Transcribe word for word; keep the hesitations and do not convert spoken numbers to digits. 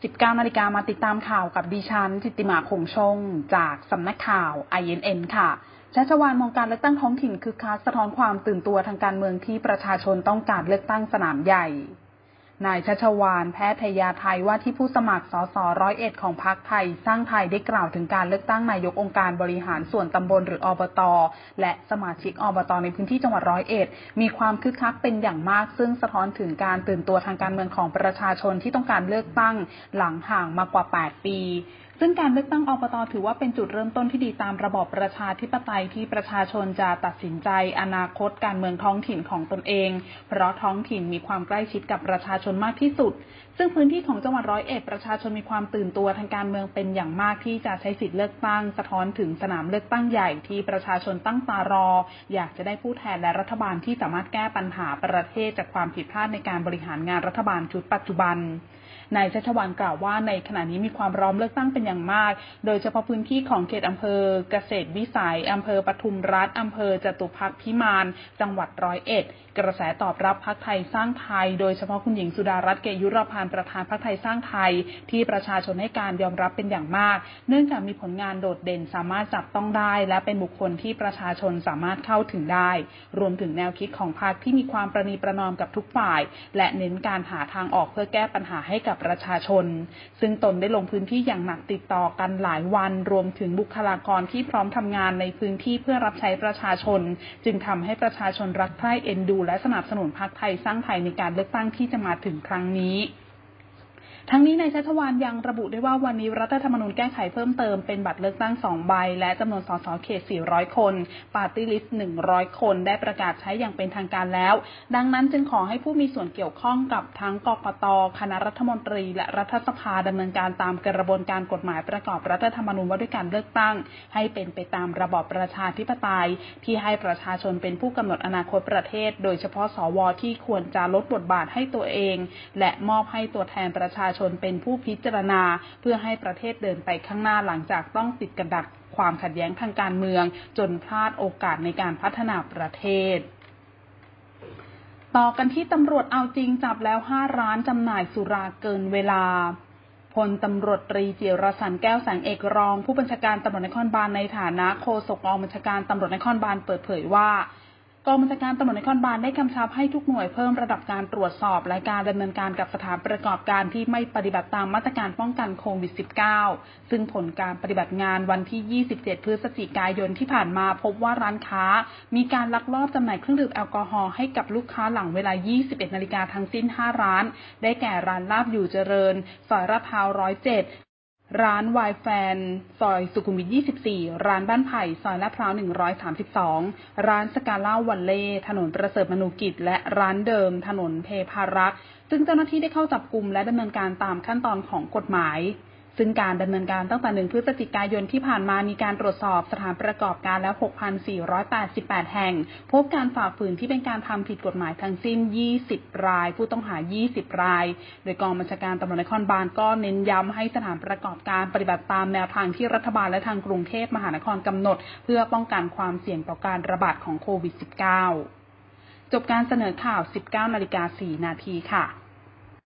สิบเก้า นาฬิกามาติดตามข่าวกับดิฉันจิตติมาคงชงจากสำนักข่าว ไอ เอ็น เอ็น ค่ะชัชวาลมองการเลือกตั้งท้องถิ่นคึกคักสะท้อนความตื่นตัวทางการเมืองที่ประชาชนต้องการเลือกตั้งสนามใหญ่นายชัชวาลแพทยาไทยว่าที่ผู้สมัครสสร้อยเอ็ดของพรรคไทยสร้างไทยได้กล่าวถึงการเลือกตั้งนายกองค์การบริหารส่วนตำบลหรืออบต.และสมาชิกอบต.ในพื้นที่จังหวัดร้อยเอ็ดมีความคึกคักเป็นอย่างมากซึ่งสะท้อนถึงการตื่นตัวทางการเมืองของประชาชนที่ต้องการเลือกตั้งหลังห่างมากว่าแปดปีซึ่งการเลือกตั้งอบต.ถือว่าเป็นจุดเริ่มต้นที่ดีตามระบอบประชาธิปไตยที่ประชาชนจะตัดสินใจอนาคตการเมืองท้องถิ่นของตนเองเพราะท้องถิ่นมีความใกล้ชิดกับประชาชนมากที่สุดซึ่งพื้นที่ของจังหวัดร้อยเอ็ดประชาชนมีความตื่นตัวทางการเมืองเป็นอย่างมากที่จะใช้สิทธิเลือกตั้งสะท้อนถึงสนามเลือกตั้งใหญ่ที่ประชาชนตั้งตารออยากจะได้ผู้แทนและรัฐบาลที่สามารถแก้ปัญหาประเทศจากความผิดพลาดในการบริหารงานรัฐบาลชุดปัจจุบันนายชัชวาลกล่าวว่าในขณะนี้มีความพร้อมเลือกตั้งเป็นอย่างมากโดยเฉพาะพื้นที่ของเขตอำเภอเกษตรวิสัยอำเภอปทุมรัฐอำเภอจตุพรรคพิมานจังหวัดร้อยเอ็ดกระแสตอบรับพรรคไทยสร้างไทยโดยเฉพาะคุณหญิงสุดารัตน์เกยุราพันธ์ประธานพรรคไทยสร้างไทยที่ประชาชนให้การยอมรับเป็นอย่างมากเนื่องจากมีผลงานโดดเด่นสามารถจับต้องได้และเป็นบุคคลที่ประชาชนสามารถเข้าถึงได้รวมถึงแนวคิดของพรรคที่มีความประนีประนอมกับทุกฝ่ายและเน้นการหาทางออกเพื่อแก้ปัญหาให้กับประชาชนซึ่งตนได้ลงพื้นที่อย่างหนักติดต่อกันหลายวันรวมถึงบุคลากรที่พร้อมทำงานในพื้นที่เพื่อรับใช้ประชาชนจึงทำให้ประชาชนรักใคร่เอ็นดูและสนับสนุนพรรคไทยสร้างไทยในการเลือกตั้งที่จะมาถึงครั้งนี้ทั้งนี้นายชัชวาลยังระบุด้วยว่าวันนี้รัฐธรรมนูญแก้ไขเพิ่มเติมเป็นบัตรเลือกตั้งสองใบและจำนวนสสเขตสี่ร้อยคนปาร์ตี้ลิสต์หนึ่งร้อยคนได้ประกาศใช้อย่างเป็นทางการแล้วดังนั้นจึงขอให้ผู้มีส่วนเกี่ยวข้องกับทั้งกกต.คณะรัฐมนตรีและรัฐสภาดำเนินการตามกระบวนการกฎหมายประกอบรัฐธรรมนูญว่าด้วยการเลือกตั้งให้เป็นไปตามระบอบประชาธิปไตยที่ให้ประชาชนเป็นผู้กำหนดอนาคตประเทศโดยเฉพาะสวที่ควรจะลดบทบาทให้ตัวเองและมอบให้ตัวแทนประชาชนเป็นผู้พิจารณาเพื่อให้ประเทศเดินไปข้างหน้าหลังจากต้องติดกับดักความขัดแย้งทางการเมืองจนพลาดโอกาสในการพัฒนาประเทศต่อกันที่ตำรวจเอาจริงจับแล้วห้าร้านจำหน่ายสุราเกินเวลาพลตำรวจตรีจิรสันต์แก้วแสงเอกรองผู้บัญชาการตำรวจนครบาลในฐานะโฆษกกองบัญชาการตำรวจนครบาลเปิดเผยว่ากองบัญชาการตำรวจนครบาลได้กำชับให้ทุกหน่วยเพิ่มระดับการตรวจสอบและการดำเนินการกับสถานประกอบการที่ไม่ปฏิบัติตามมาตรการป้องกันโควิด สิบเก้า ซึ่งผลการปฏิบัติงานวันที่ ยี่สิบเจ็ด พฤศจิกายนที่ผ่านมาพบว่าร้านค้ามีการลักลอบจำหน่ายเครื่องดื่มแอลกอฮอล์ให้กับลูกค้าหลังเวลา ยี่สิบเอ็ด นาฬิกาทั้งสิ้น ห้า ร้านได้แก่ร้านลาบอยู่เจริญซอยลาดพร้าว หนึ่งร้อยเจ็ดร้านวายแฟนซอยสุขุมวิท ยี่สิบสี่ร้านบ้านไผ่ซอยลาดพร้าว หนึ่งร้อยสามสิบสองร้านสกาล่าวันเล่ถนนประเสริฐมนูกิจและร้านเดิมถนนเทพารักษ์ซึ่งเจ้าหน้าที่ได้เข้าจับกุมและดำเนินการตามขั้นตอนของกฎหมายซึ่งการดำเนินการตั้งแต่หนึ่งพฤศจิกายนที่ผ่านมามีการตรวจสอบสถานประกอบการแล้ว หกพันสี่ร้อยแปดสิบแปด แห่งพบการฝ่าฝืนที่เป็นการทำผิดกฎหมายทั้งสิ้นยี่สิบรายผู้ต้องหายี่สิบรายโดยกองบัญชาการตำรวจนครบาลก็เน้นย้ำให้สถานประกอบการปฏิบัติตามแนวทางที่รัฐบาลและทางกรุงเทพมหานครกำหนดเพื่อป้องกันความเสี่ยงต่อการระบาดของโควิด สิบเก้า จบการเสนอข่าว สิบเก้า นาฬิกา สี่ นาทีค่ะ